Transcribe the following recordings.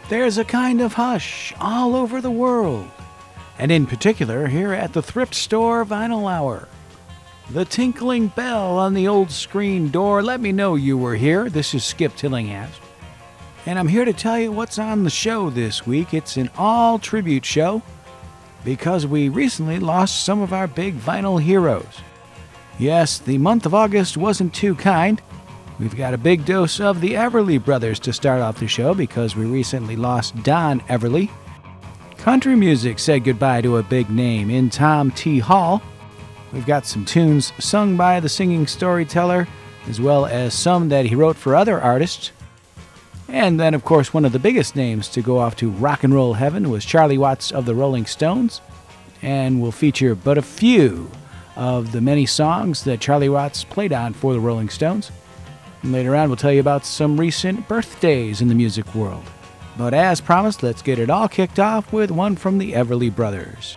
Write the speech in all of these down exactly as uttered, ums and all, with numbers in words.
There's a kind of hush all over the world, and in particular here at the Thrift Store Vinyl Hour. The tinkling bell on the old screen door let me know you were here. This is Skip Tillinghast, and I'm here to tell you what's on the show this week. It's an all-tribute show because we recently lost some of our big vinyl heroes. Yes, the month of August wasn't too kind. We've got a big dose of the Everly Brothers to start off the show because we recently lost Don Everly. Country music said goodbye to a big name in Tom T. Hall. We've got some tunes sung by the singing storyteller, as well as some that he wrote for other artists. And then, of course, one of the biggest names to go off to rock and roll heaven was Charlie Watts of the Rolling Stones. And we'll feature but a few of the many songs that Charlie Watts played on for the Rolling Stones. And later on, we'll tell you about some recent birthdays in the music world. But as promised, let's get it all kicked off with one from the Everly Brothers.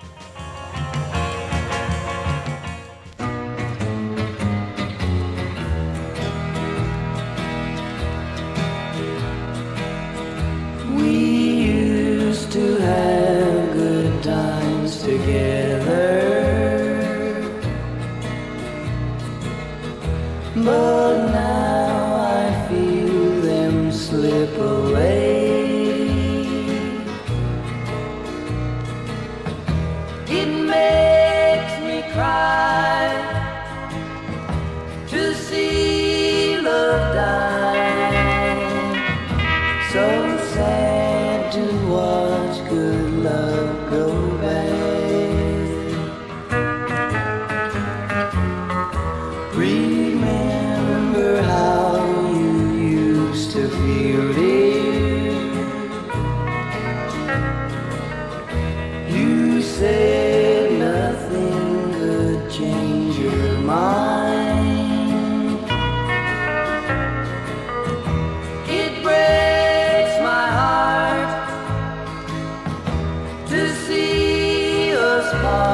But now I feel them slip away. It makes me cry to see love die. So sad to watch good love go bad. Said nothing could change your mind. It breaks my heart to see us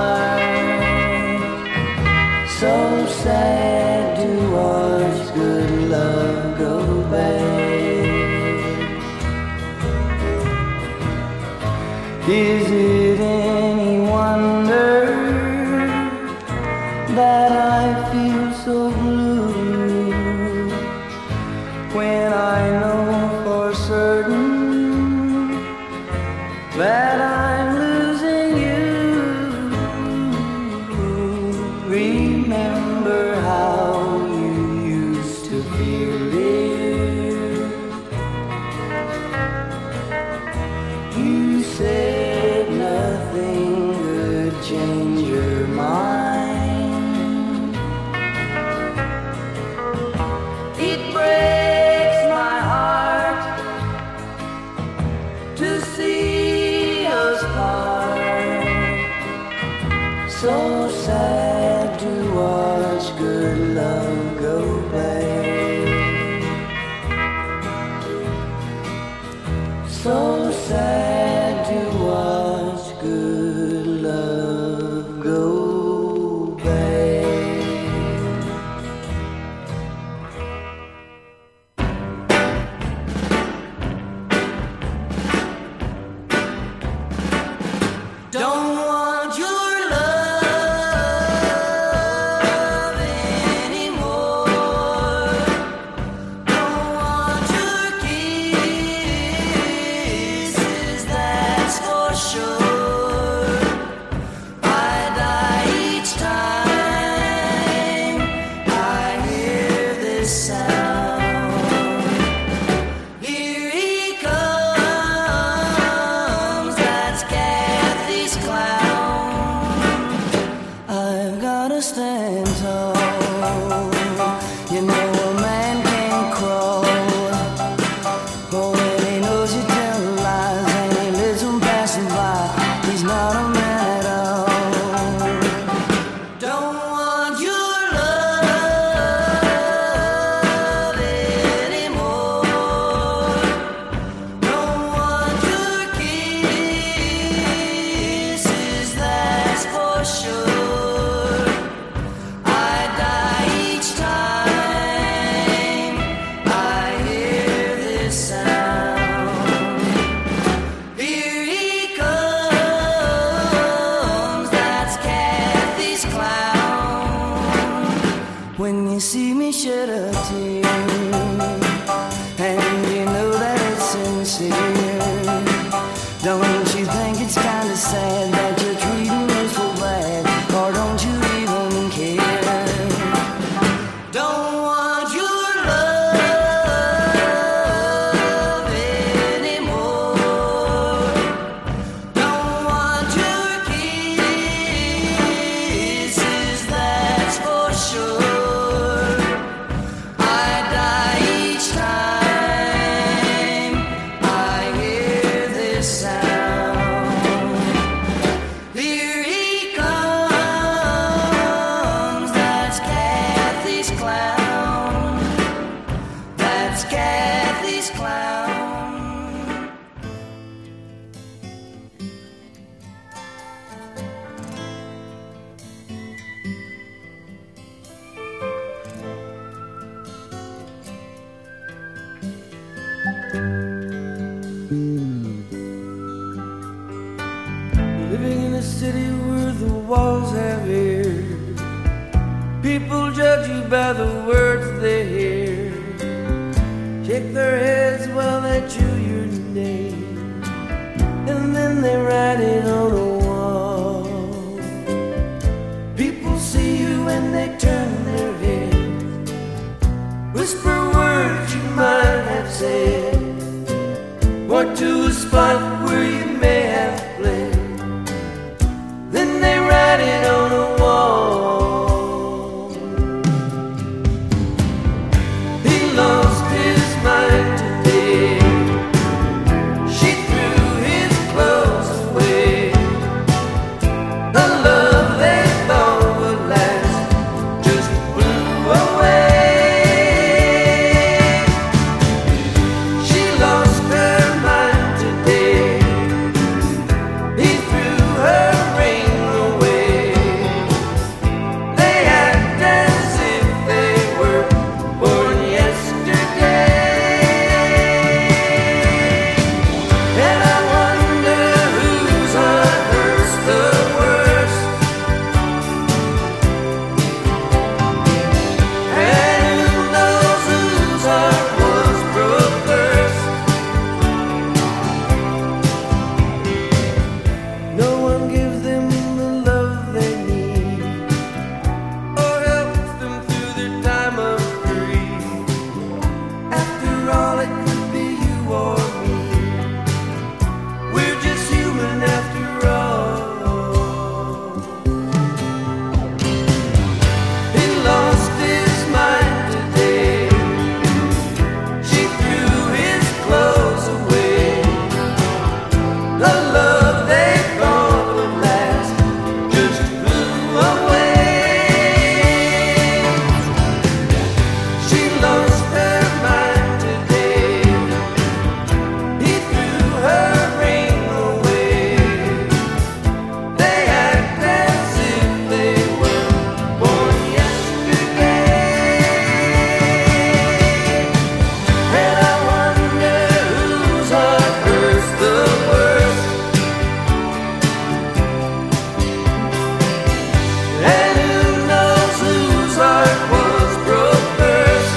part. So sad to watch good love go bad. Is it any wonder that I feel so blue when I know for certain that I'm losing you? Remember how you used to feel it. You said nothing could change your mind. It breaks my heart to see us part. So sad to watch good love go bad. So sad to watch good love go bad. Don't want your love anymore. when you see me shed a tear, and you know that it's sincere. Don't you think it's kinda sad that you're treating me so bad, or don't you even care? Don't want your love anymore. Don't want your kisses, that's for sure. I die each time I hear this sound. Here he comes, that's Kathy's clown. That's Kathy's clown. Living in a city where the walls have ears, people judge you by the words they hear. Shake their heads while they chew your name, and then they write it on a wall. People see you and they turn their heads, whisper words you might have said, point to a spot where you may have played. Then they write it on a wall. He lost his mind today. She threw his clothes away. The love they thought would last just blew away. She lost her mind today. He threw her ring away. They act as if they were born yesterday. And I wonder whose heart hurts the worst, and who knows whose heart was broke first. No one gives them the love they need, or helps them through their time of grief. After all, it could be you or me. We're just human after all. He lost his mind today. She threw his clothes away. The love they thought would last just blew away. She lost her mind today. He threw her ring away. They act as if they were born yesterday. And I wonder whose heart hurts the worst, and who knows whose heart was broke first.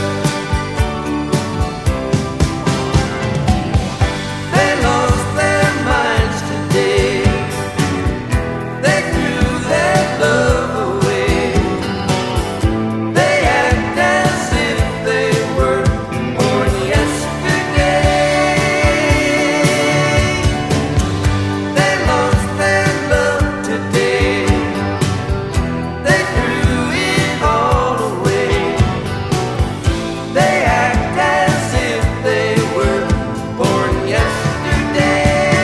They lost their minds today. They threw their love away. They act as if they were born yesterday. They lost their love today. They threw it all away. They act as if they were born yesterday.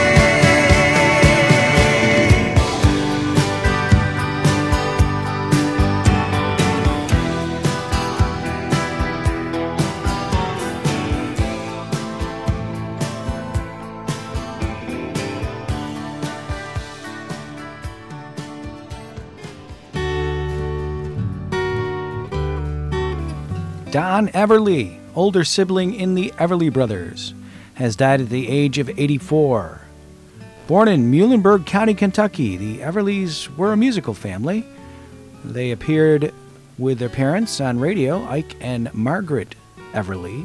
Don Everly, older sibling in the Everly Brothers, has died at the age of eighty-four. Born in Muhlenberg County, Kentucky, the Everlys were a musical family. They appeared with their parents on radio, Ike and Margaret Everly.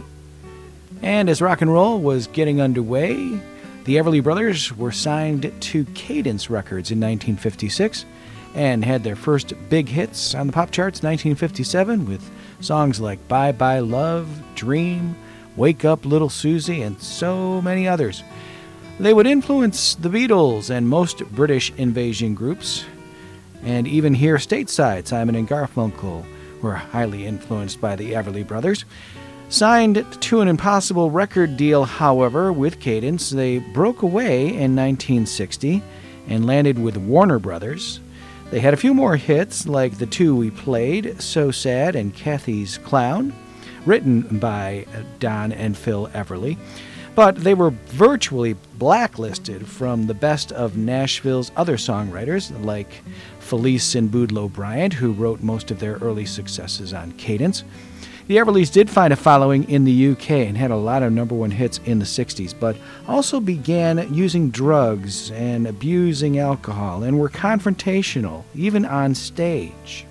And as rock and roll was getting underway, the Everly Brothers were signed to Cadence Records in nineteen fifty-six and had their first big hits on the pop charts in nineteen fifty-seven with songs like Bye Bye Love, Dream, Wake Up Little Susie, and so many others. They would influence the Beatles and most British invasion groups, and even here stateside, Simon and Garfunkel were highly influenced by the Everly Brothers. Signed to an impossible record deal, however, with Cadence, they broke away in nineteen sixty and landed with Warner Brothers. They had a few more hits, like the two we played, So Sad and Kathy's Clown, written by Don and Phil Everly, but they were virtually blacklisted from the best of Nashville's other songwriters, like Felice and Boudleaux Bryant, who wrote most of their early successes on Cadence. The Everlys did find a following in the U K and had a lot of number one hits in the sixties, but also began using drugs and abusing alcohol and were confrontational, even on stage.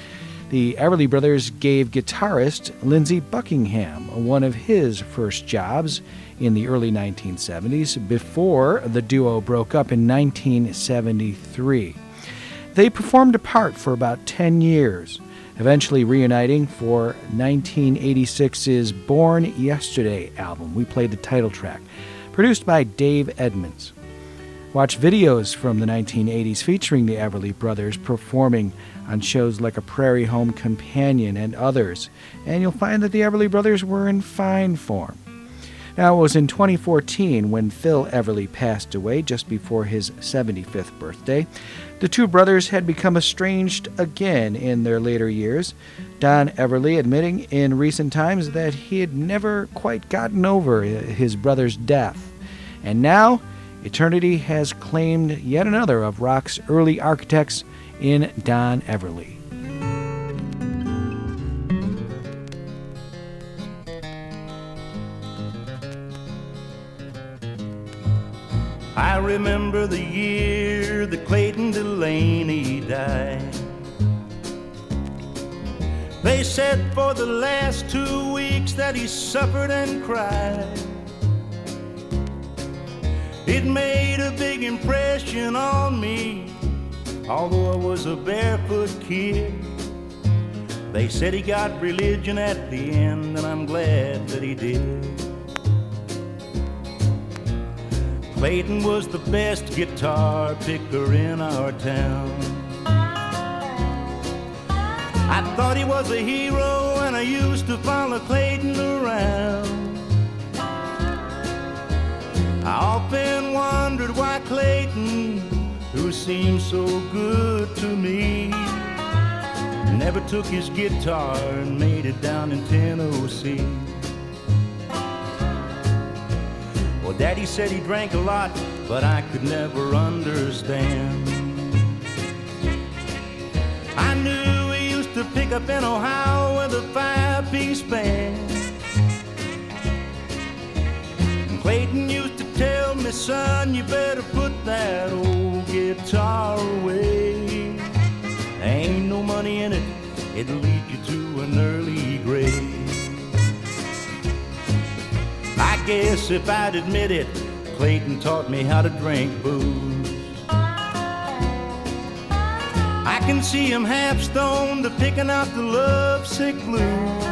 The Everly Brothers gave guitarist Lindsey Buckingham one of his first jobs in the early nineteen seventies before the duo broke up in nineteen seventy-three. They performed apart for about ten years, eventually reuniting for nineteen eighty-six's Born Yesterday album. We played the title track, produced by Dave Edmunds. Watch videos from the nineteen eighties featuring the Everly Brothers performing on shows like A Prairie Home Companion and others, and you'll find that the Everly Brothers were in fine form. Now, it was in twenty fourteen when Phil Everly passed away just before his seventy-fifth birthday. The two brothers had become estranged again in their later years, Don Everly admitting in recent times that he had never quite gotten over his brother's death. And now, eternity has claimed yet another of rock's early architects in Don Everly. I remember the year that Clayton Delaney died. They said for the last two weeks that he suffered and cried. It made a big impression on me, although I was a barefoot kid. They said he got religion at the end, and I'm glad that he did. Clayton was the best guitar picker in our town. I thought he was a hero, and I used to follow Clayton around. I often wondered why Clayton, who seemed so good to me, never took his guitar and made it down in Tennessee. Well, Daddy said he drank a lot, but I could never understand. I knew he used to pick up in Ohio with a five-piece band. And Clayton used to tell me, son, you better put that old guitar away. There ain't no money in it, it'll lead you to an early grave. I guess if I'd admit it, Clayton taught me how to drink booze. I can see him half stoned to picking out the lovesick blues.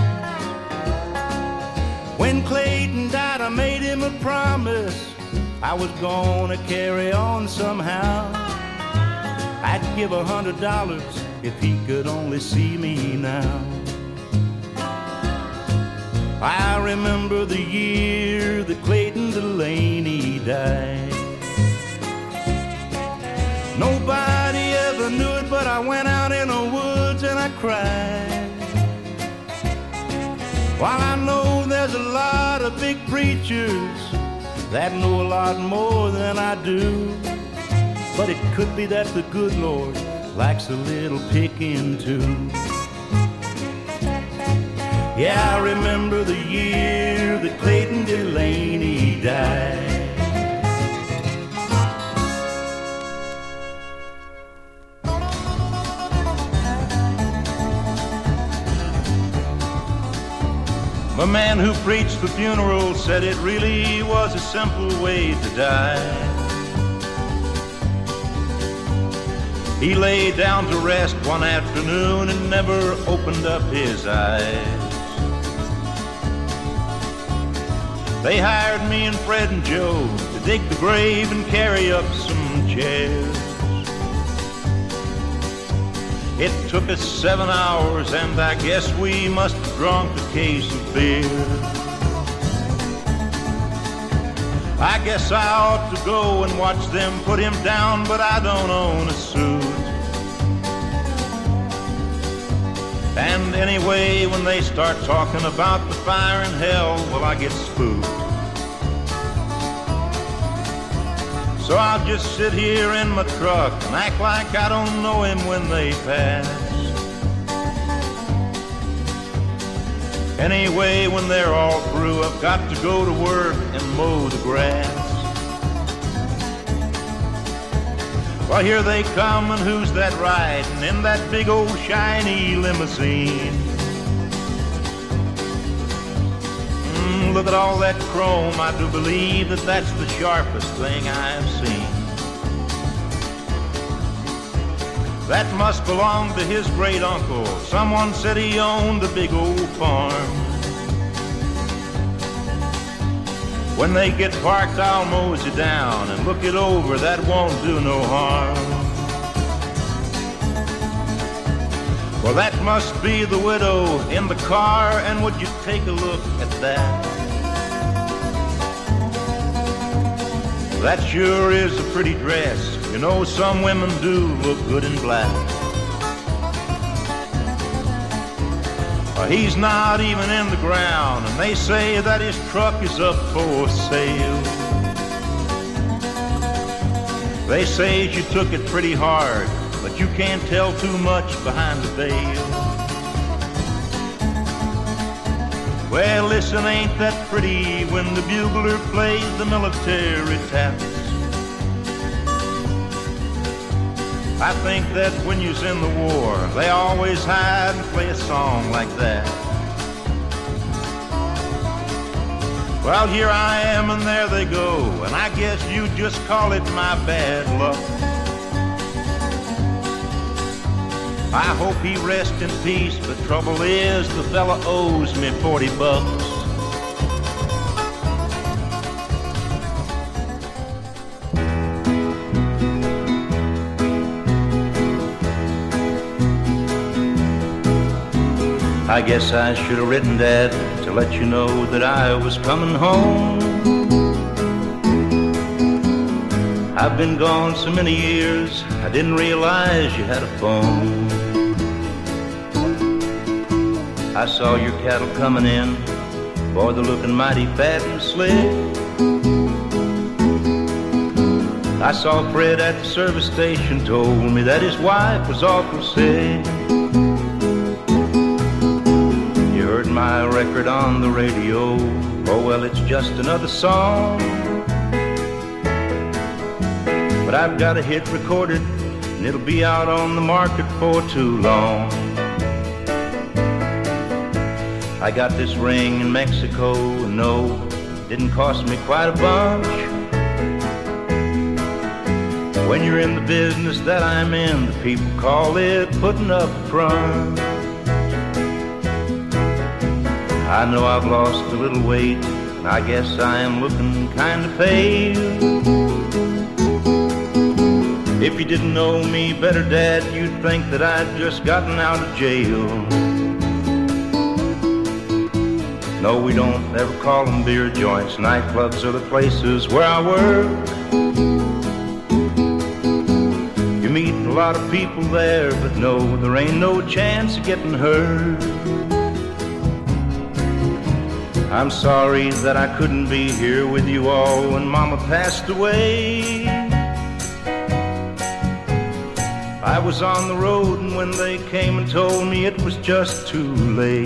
When Clayton died, I made him a promise I was gonna carry on somehow. I'd give a hundred dollars if he could only see me now. I remember the year that Clayton Delaney died. Nobody ever knew it, but I went out in the woods and I cried. While I know there's a lot of big preachers that know a lot more than I do, but it could be that the good Lord likes a little picking too. Yeah, I remember the year that Clayton Delaney died. The man who preached the funeral said it really was a simple way to die. He lay down to rest one afternoon and never opened up his eyes. They hired me and Fred and Joe to dig the grave and carry up some chairs. It took us seven hours, and I guess we must have drunk a case of beer. I guess I ought to go and watch them put him down, but I don't own a suit. And anyway, when they start talking about the fire in hell, well, I get spooked. So I'll just sit here in my truck and act like I don't know him when they pass. Anyway, when they're all through, I've got to go to work and mow the grass. Well, here they come, and who's that riding in that big old shiny limousine? Mm, look at all that chrome. I do believe that that's the sharpest thing I've seen. That must belong to his great uncle. Someone said he owned a big old farm. When they get parked, I'll mosey down and look it over. That won't do no harm. Well, that must be the widow in the car, and would you take a look at that? That sure is a pretty dress. You know, some women do look good in black. He's not even in the ground, and they say that his truck is up for sale. They say she took it pretty hard, but you can't tell too much behind the veil. Well, listen, ain't that pretty when the bugler plays the military taps? I think that when you's in the war, they always hide and play a song like that. Well, here I am and there they go, and I guess you just call it my bad luck. I hope he rests in peace, but trouble is the fella owes me forty bucks. I guess I should have written Dad to let you know that I was coming home. I've been gone so many years, I didn't realize you had a phone. I saw your cattle coming in, boy, they're looking mighty fat and slick. I saw Fred at the service station, told me that his wife was awful sick. My record on the radio, oh well, it's just another song. But I've got a hit recorded, and it'll be out on the market for too long. I got this ring in Mexico, and no, it didn't cost me quite a bunch. When you're in the business that I'm in, the people call it putting up a front. I know I've lost a little weight, and I guess I am looking kind of pale. If you didn't know me better, Dad, you'd think that I'd just gotten out of jail. No, we don't ever call them beer joints. Nightclubs are the places where I work. You meet a lot of people there, but no, there ain't no chance of getting hurt. I'm sorry that I couldn't be here with you all when Mama passed away. I was on the road, and when they came and told me it was just too late,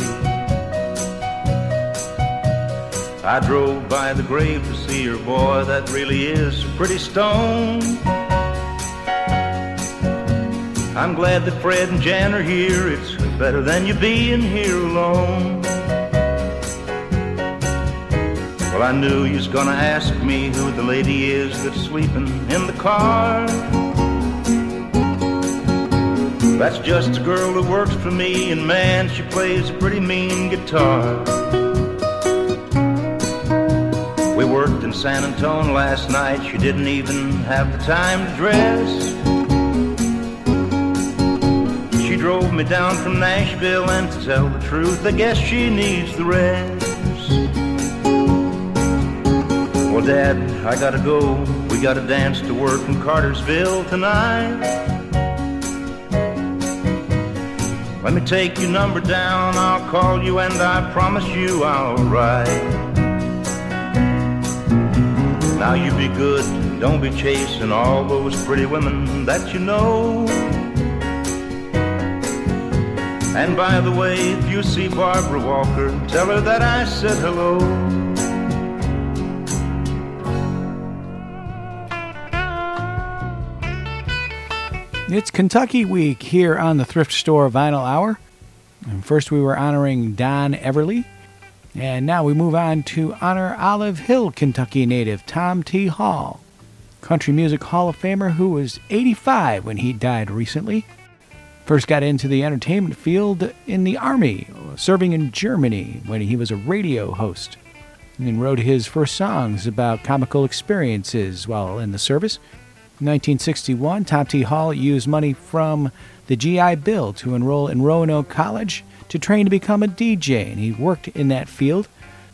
I drove by the grave to see her. Boy, that really is a pretty stone. I'm glad that Fred and Jan are here. It's better than you being here alone. Well, I knew you was gonna ask me who the lady is that's sleeping in the car. That's just a girl who works for me, and man, she plays a pretty mean guitar. We worked in San Antonio last night. She didn't even have the time to dress. She drove me down from Nashville, and to tell the truth, I guess she needs the rest. Well, Dad, I gotta go. We got a dance to work in Cartersville tonight. Let me take your number down, I'll call you, and I promise you I'll write. Now you be good, don't be chasing all those pretty women that you know. And by the way, if you see Barbara Walker, tell her that I said hello. It's Kentucky Week here on the Thrift Store Vinyl Hour. And first we were honoring Don Everly. And now we move on to honor Olive Hill, Kentucky native Tom T. Hall, Country Music Hall of Famer who was eighty-five when he died recently. First got into the entertainment field in the Army, serving in Germany when he was a radio host. And wrote his first songs about comical experiences while in the service. In nineteen sixty-one, Tom T. Hall used money from the G I Bill to enroll in Roanoke College to train to become a D J, and he worked in that field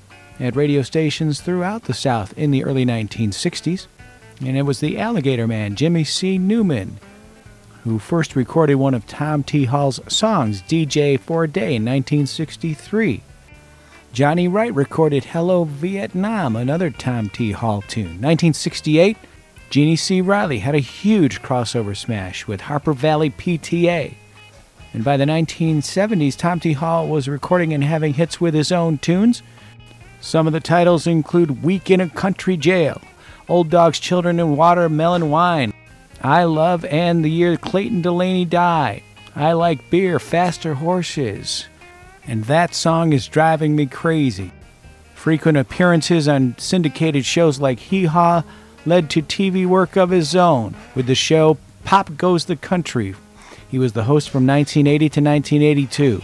at radio stations throughout the South in the early nineteen sixties. And it was the Alligator Man, Jimmy C. Newman, who first recorded one of Tom T. Hall's songs, D J for a Day, in nineteen sixty-three. Johnny Wright recorded Hello Vietnam, another Tom T. Hall tune. nineteen sixty-eight, Jeannie C. Riley had a huge crossover smash with Harper Valley P T A. And by the nineteen seventies, Tom T. Hall was recording and having hits with his own tunes. Some of the titles include Week in a Country Jail, Old Dogs, Children, and Watermelon Wine, I Love and the Year Clayton Delaney Died, I Like Beer, Faster Horses, and That Song Is Driving Me Crazy. Frequent appearances on syndicated shows like Hee Haw led to T V work of his own with the show Pop Goes the Country. He was the host from nineteen eighty to nineteen eighty-two.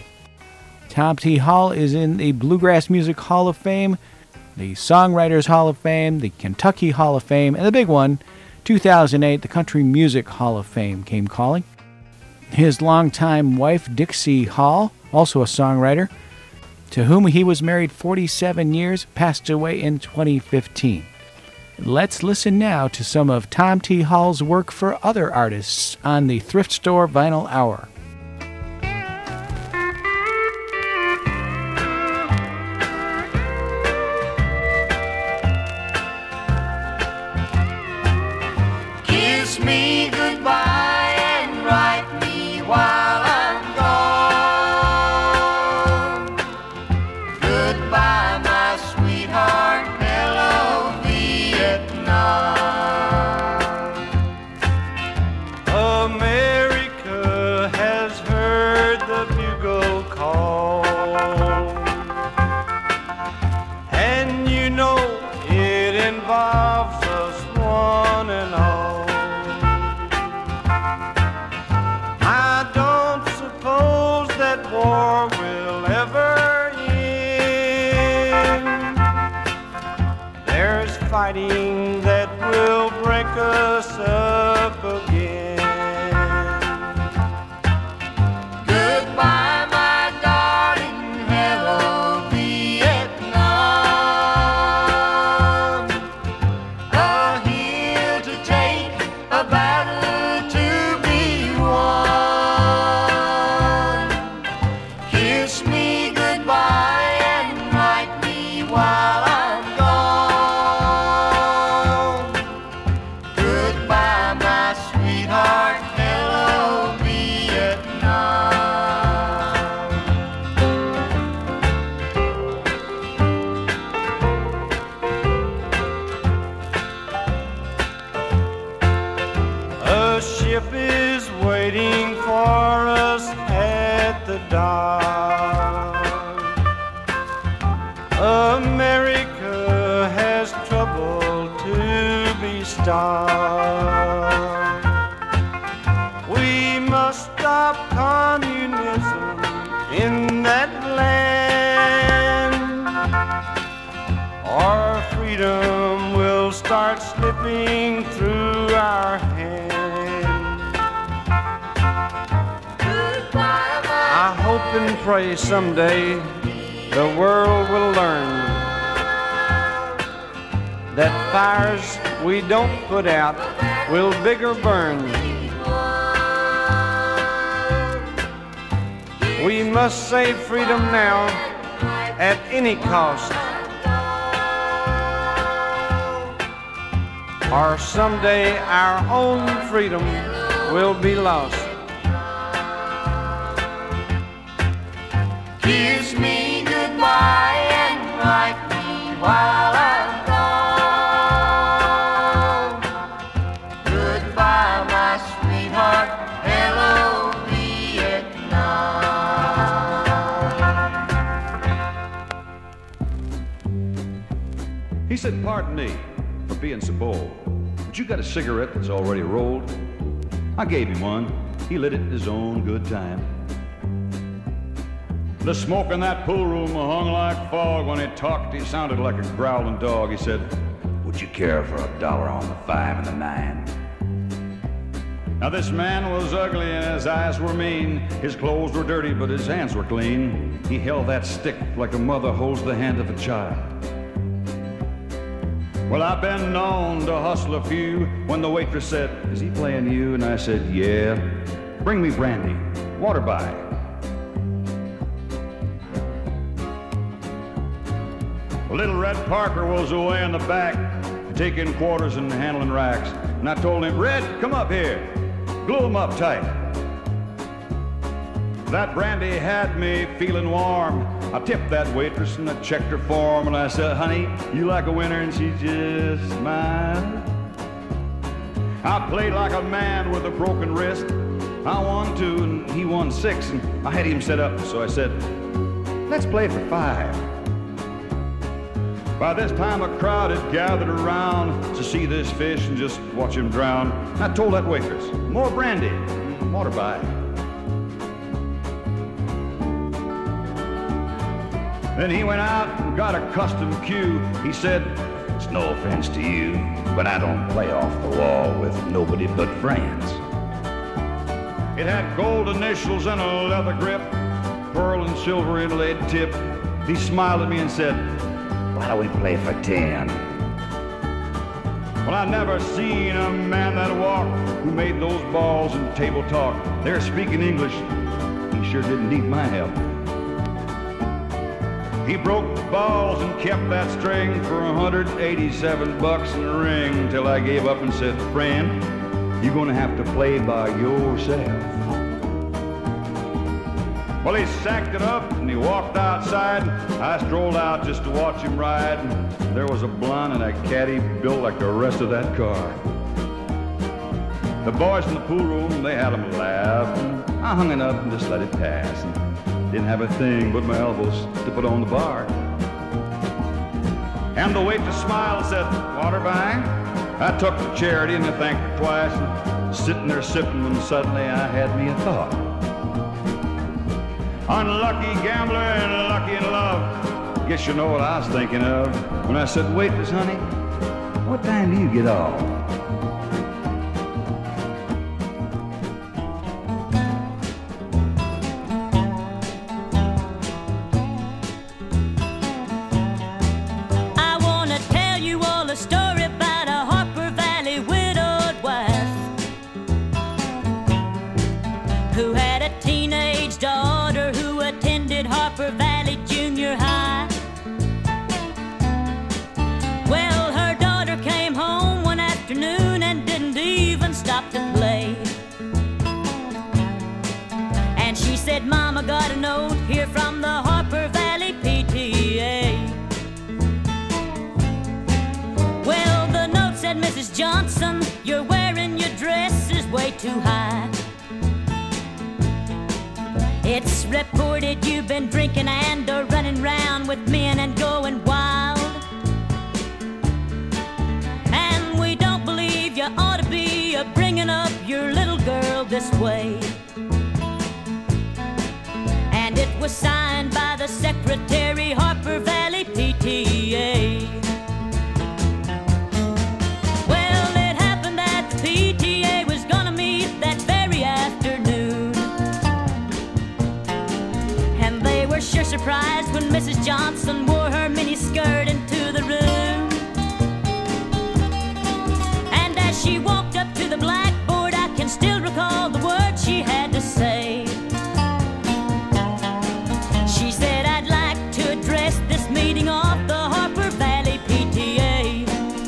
Tom T. Hall is in the Bluegrass Music Hall of Fame, the Songwriters Hall of Fame, the Kentucky Hall of Fame, and the big one, two thousand eight, the Country Music Hall of Fame came calling. His longtime wife, Dixie Hall, also a songwriter, to whom he was married forty-seven years, passed away in twenty fifteen. Let's listen now to some of Tom T. Hall's work for other artists on the Thrift Store Vinyl Hour. Kiss me goodbye and write me while I'm gone. Goodbye, my sweetheart, hello, Vietnam. America has heard the bugle call, and you know it involves us one and all. I don't suppose that war will ever end. There's fighting that will break us up again. Goodbye, my darling, hello, Vietnam. A hill to take, a battle to be won. Kiss me goodbye and write me while I'm gone. Goodbye, my sweetheart, hello, Vietnam. A ship is waiting for us at the dock. America star. We must stop communism in that land, our freedom will start slipping through our hands. I hope and pray someday the world will learn that fires we don't put out will bigger burn. We must save freedom now at any cost, or someday our own freedom will be lost. Kiss me goodbye and write me while I'm gone. Goodbye, my sweetheart. Hello, Vietnam. He said, "Pardon me for being so bold, but you got a cigarette that's already rolled?" I gave him one. He lit it in his own good time. The smoke in that pool room hung like fog. When he talked, he sounded like a growling dog. He said, "Would you care for a dollar on the five and the nine?" Now this man was ugly and his eyes were mean. His clothes were dirty, but his hands were clean. He held that stick like a mother holds the hand of a child. Well, I've been known to hustle a few. When the waitress said, "Is he playing you?" And I said, "Yeah." "Bring me brandy, water by." Little Red Parker was away in the back, taking quarters and handling racks. And I told him, "Red, come up here. Glue him up tight." That brandy had me feeling warm. I tipped that waitress and I checked her form. And I said, "Honey, you like a winner?" And she just smiled. I played like a man with a broken wrist. I won two and he won six. And I had him set up, so I said, "Let's play for five." By this time a crowd had gathered around to see this fish and just watch him drown. And I told that waitress, "More brandy, water by." Then he went out and got a custom cue. He said, "It's no offense to you, but I don't play off the wall with nobody but friends." It had gold initials and a leather grip, pearl and silver inlaid tip. He smiled at me and said, "Why don't we play for ten?" Well, I never seen a man that walked who made those balls and table talk. They're speaking English. He sure didn't need my help. He broke the balls and kept that string for one hundred eighty-seven bucks in the ring till I gave up and said, "Friend, you're gonna have to play by yourself." Well, he sacked it up and he walked outside. I strolled out just to watch him ride. And there was a blonde and a caddy built like the rest of that car. The boys in the pool room, they had him laugh. And I hung it up and just let it pass. And didn't have a thing but my elbows to put on the bar. And the waitress smiled and said, "Water buying?" I took the charity and I thanked her twice. And sitting there sipping when suddenly I had me a thought. Unlucky gambler and lucky in love. Guess you know what I was thinking of when I said, "Waitress, honey, what time do you get off?" I want to tell you all a story about a Harper Valley widowed wife who had a teenage daughter who attended Harper Valley Junior High. Well, her daughter came home one afternoon and didn't even stop to play. And she said, "Mama got a note here from the Harper Valley P T A." Well, the note said, "Missus Johnson, you're wearing your dress is way too high. It's reported you've been drinking and are running round with men and going wild. And we don't believe this way. And it was signed by the secretary, Harper Valley P T A. Well, it happened that the P T A was gonna meet that very afternoon. And they were sure surprised when Missus Johnson wore her miniskirt into the room. And as she walked up to the blackboard, I can still recall the words she had to say. She said, I'd like to address this meeting of the Harper Valley P T A.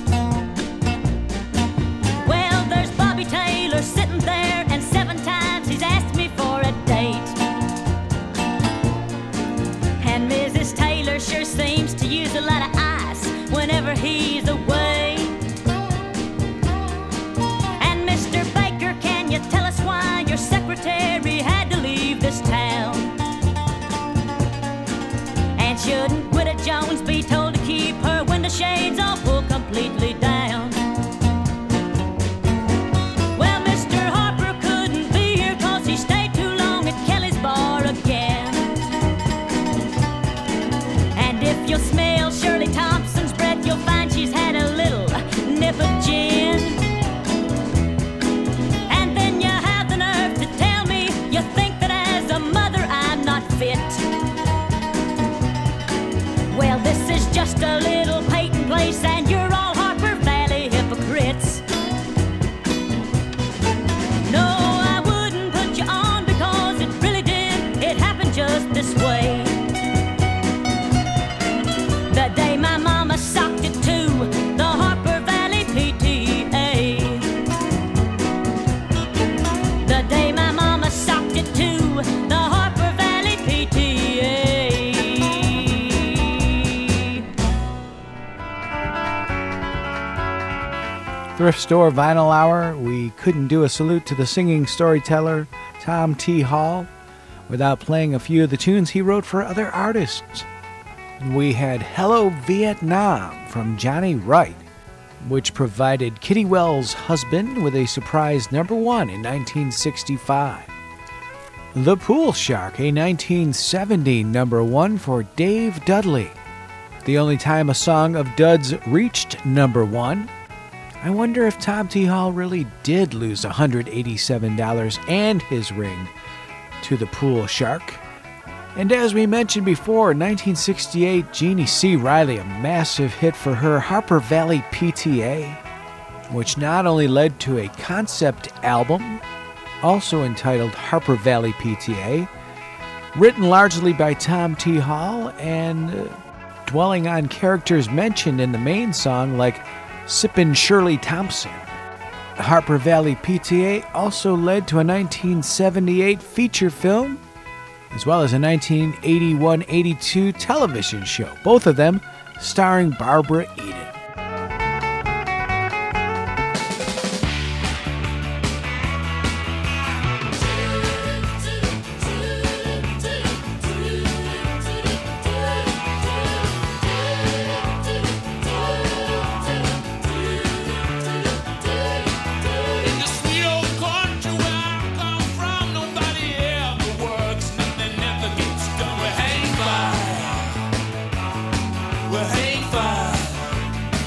Well, there's Bobby Taylor sitting there, and seven times he's asked me for a date. And Missus Taylor sure seems to use a lot of ice whenever he's away. And Mister Baker, can you tell us why your secretary had to leave this town? And shouldn't Widow Jones be told to keep her window shades all pulled completely down? Well, Mister Harper couldn't be here 'cause he stayed too long at Kelly's bar again. And if you'll smell Shirley Thompson's breath, you'll find she's had a little nip of gin. And then you have the nerve to tell me you think that as a mother I'm not fit. Well, this is just a little Peyton place, and you're all Harper Valley hypocrites. No, I wouldn't put you on because it really did. It happened just this way. The day my mama socked it to the Harper Valley P T A. The day my mama socked it to the Harper Valley P T A. Thrift Store Vinyl Hour. We couldn't do a salute to the singing storyteller Tom T. Hall without playing a few of the tunes he wrote for other artists. We had Hello Vietnam from Johnny Wright, which provided Kitty Wells' husband with a surprise number one in nineteen sixty-five. The Pool Shark, a nineteen seventy number one for Dave Dudley. The only time a song of Dud's reached number one. I wonder if Tom T. Hall really did lose one hundred eighty-seven dollars and his ring to the Pool Shark. And as we mentioned before, nineteen sixty-eight, Jeannie C. Riley, a massive hit for her Harper Valley P T A, which not only led to a concept album, also entitled Harper Valley P T A, written largely by Tom T. Hall and uh, dwelling on characters mentioned in the main song like Sippin' Shirley Thompson. Harper Valley P T A also led to a nineteen seventy-eight feature film, as well as a nineteen eighty-one eighty-two television show, both of them starring Barbara Eden. Well, hang five.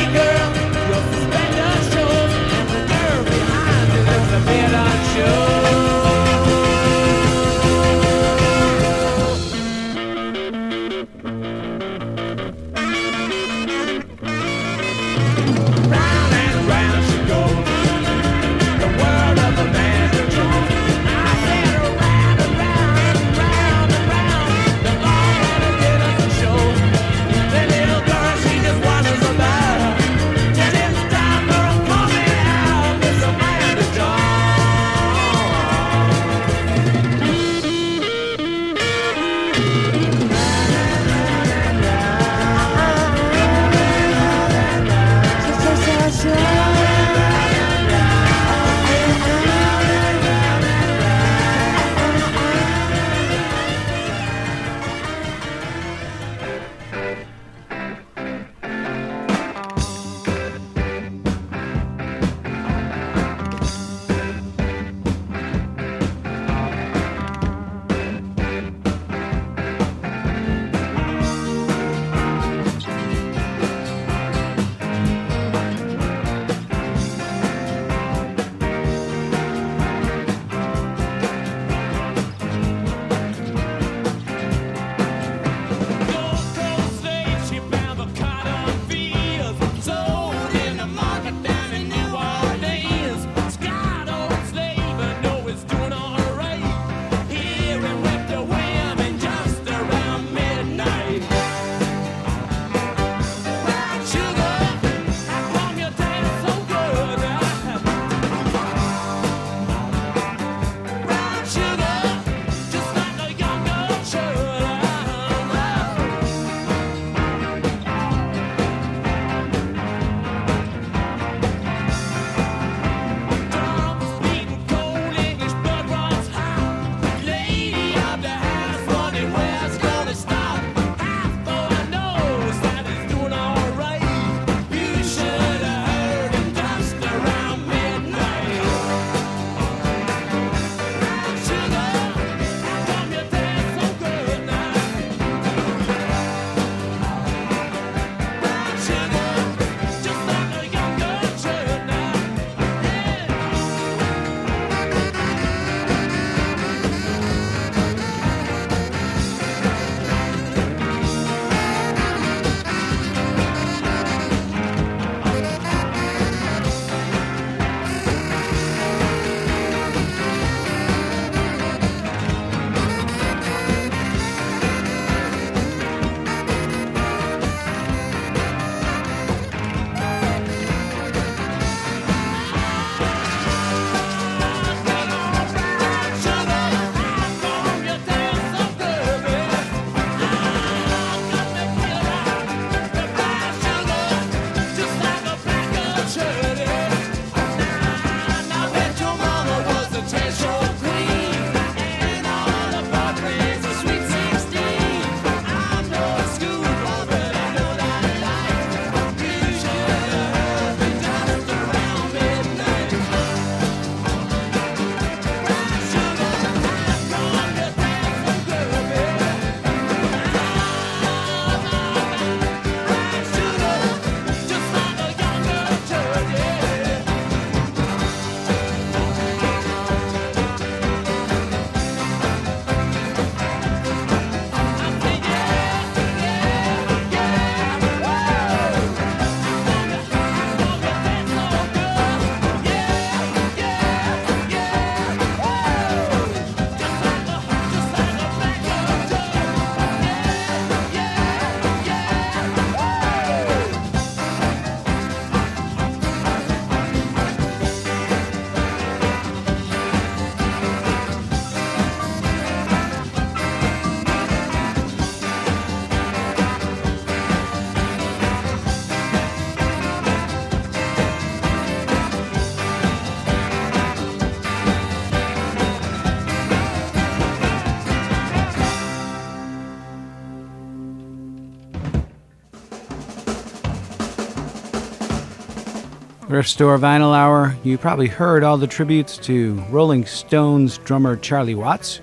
Thrift Store Vinyl Hour, you probably heard all the tributes to Rolling Stones drummer Charlie Watts.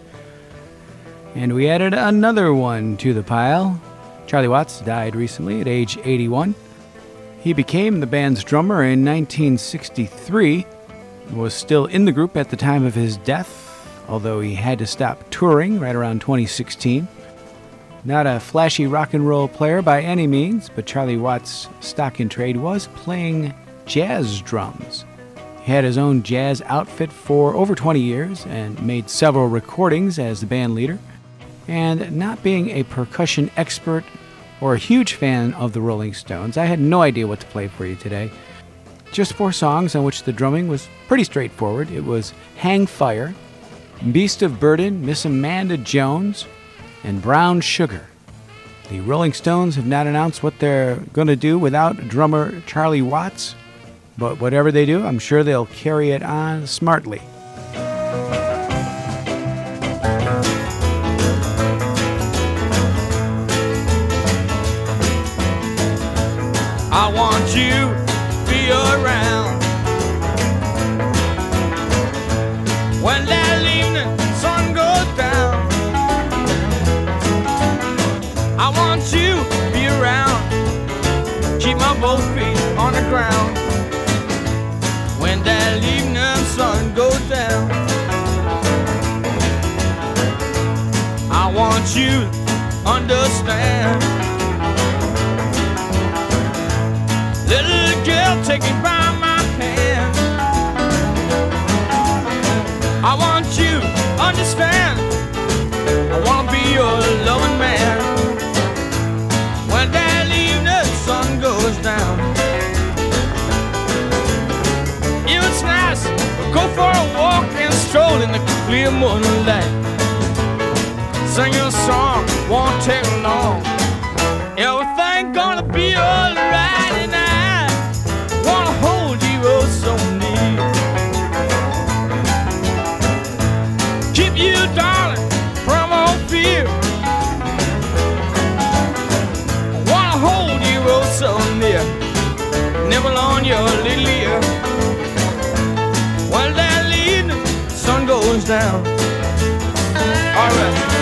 And we added another one to the pile. Charlie Watts died recently at age eighty-one. He became the band's drummer in nineteen sixty-three, was still in the group at the time of his death, although he had to stop touring right around twenty sixteen. Not a flashy rock and roll player by any means, but Charlie Watts' stock in trade was playing jazz drums. He had his own jazz outfit for over twenty years and made several recordings as the band leader. And not being a percussion expert or a huge fan of the Rolling Stones, I had no idea what to play for you today. Just four songs on which the drumming was pretty straightforward. It was Hang Fire, Beast of Burden, Miss Amanda Jones, and Brown Sugar. The Rolling Stones have not announced what they're going to do without drummer Charlie Watts, but whatever they do, I'm sure they'll carry it on smartly. I want you to be around when that evening sun goes down. I want you to be around, keep my both feet on the ground when that evening sun goes down. I want you to understand, little girl, take me by my hand. I want you to understand, I wanna be your loving man when that evening sun goes down. If it's nice, go for a walk and stroll in the clear moonlight. Sing your song, won't take long. Everything gonna be alright, and I wanna hold you oh so near. Keep you, darling, from all fear. I wanna hold you oh so near, nibble on your little ear while that evening sun goes down. Alright.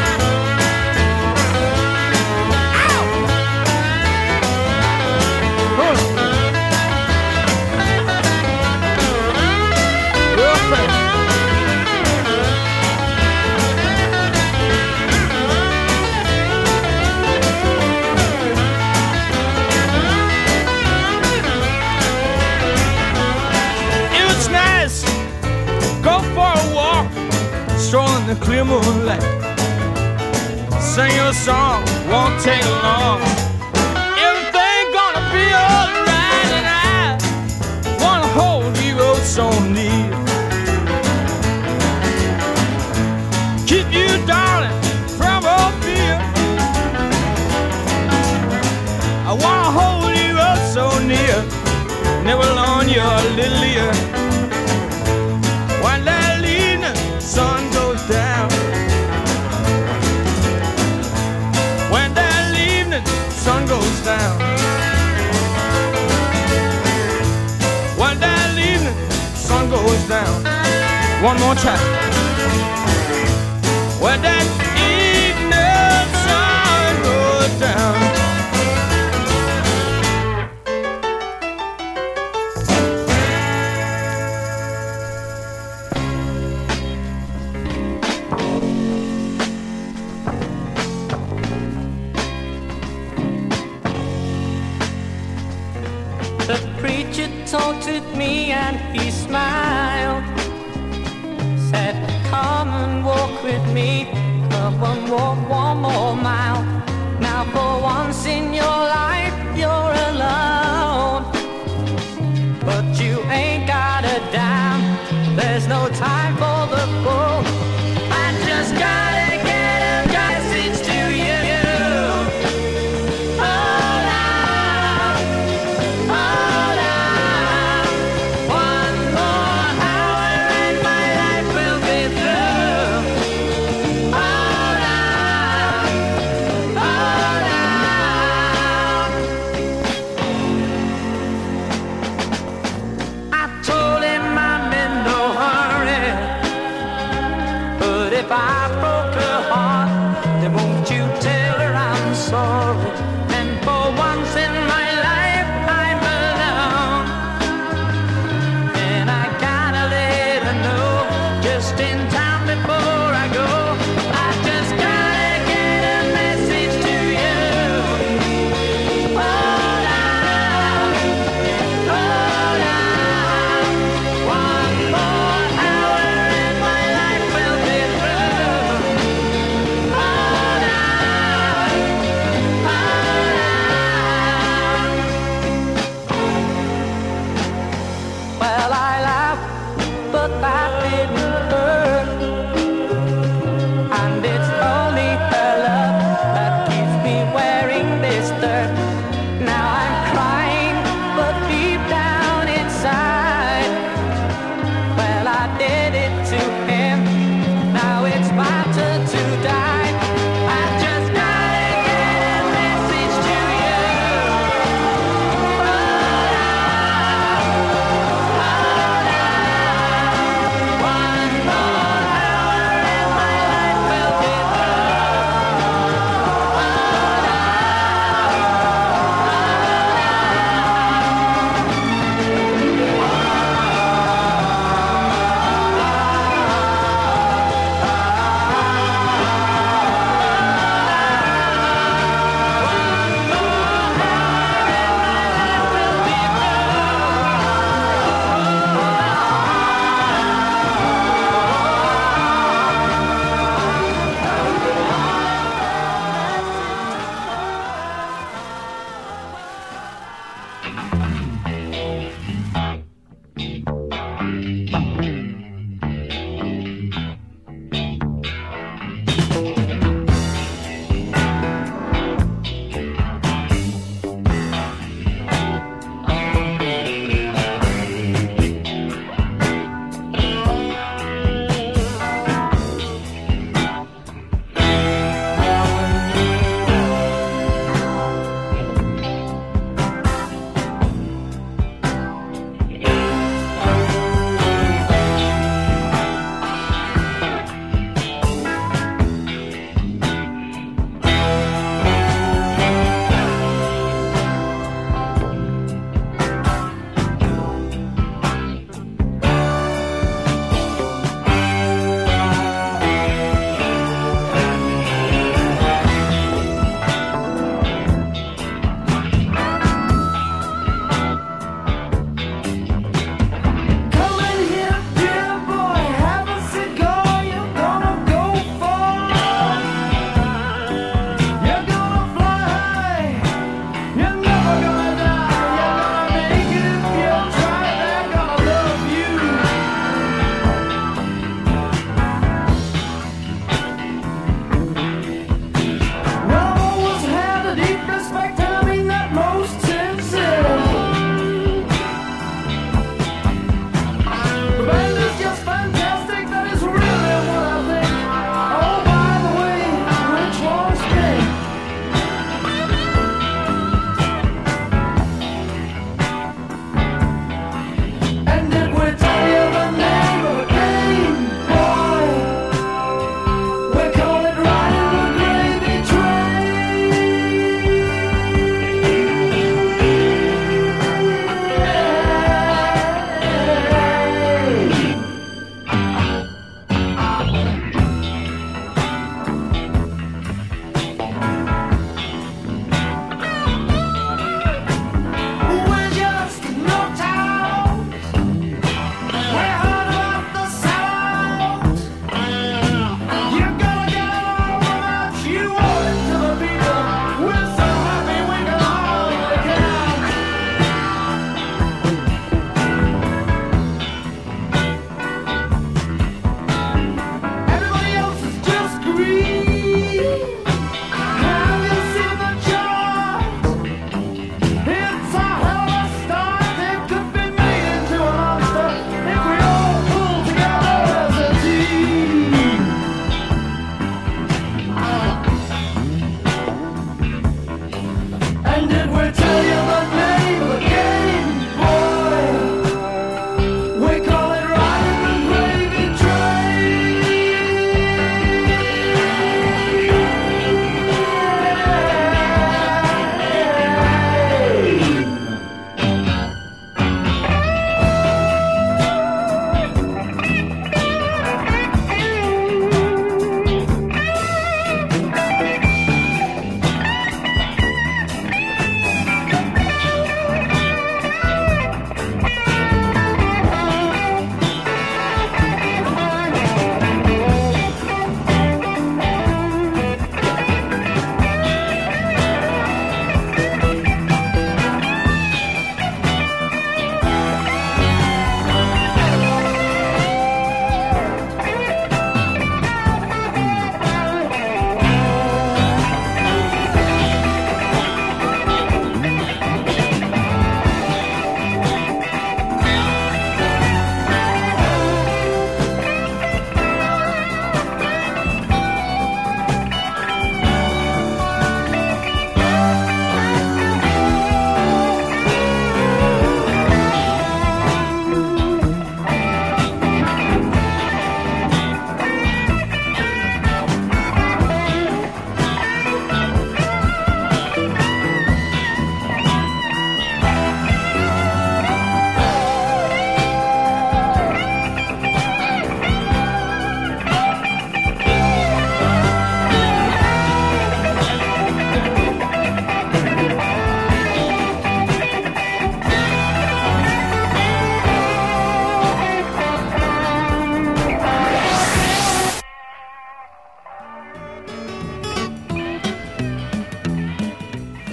Strolling the clear moonlight, sing your song, won't take long. Everything gonna be alright, and I wanna hold you oh so near. Keep you, darling, from all fear. I wanna hold you oh so near, nibble on your little ear while that evening sun goes down. When that evening sun goes down. When that evening sun goes down. One more time. When that evening sun goes down. Talked with me and he smiled, said come and walk with me, come and walk one more mile. Now for once in your life you're alone, but you ain't got a dime, there's no time for the fool. I just gotta get a message to you.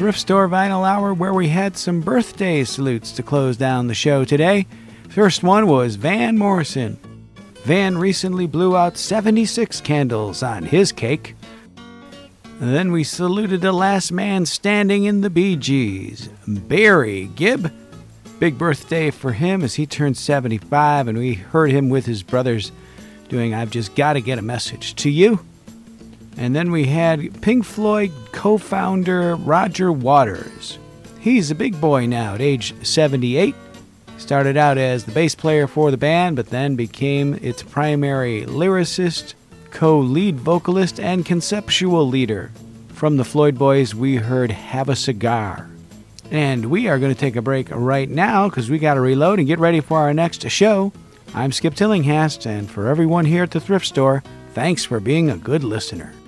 Thrift Store Vinyl Hour, where we had some birthday salutes to close down the show today. First one was Van Morrison. Van recently blew out seventy-six candles on his cake. And then we saluted the last man standing in the Bee Gees, Barry Gibb. Big birthday for him as he turned seventy-five, and we heard him with his brothers doing I've Just Gotta Get a Message to You. And then we had Pink Floyd co-founder Roger Waters. He's a big boy now at age seventy-eight. Started out as the bass player for the band, but then became its primary lyricist, co-lead vocalist, and conceptual leader. From the Floyd Boys, we heard Have a Cigar. And we are going to take a break right now because we got to reload and get ready for our next show. I'm Skip Tillinghast, and for everyone here at the Thrift Store, thanks for being a good listener.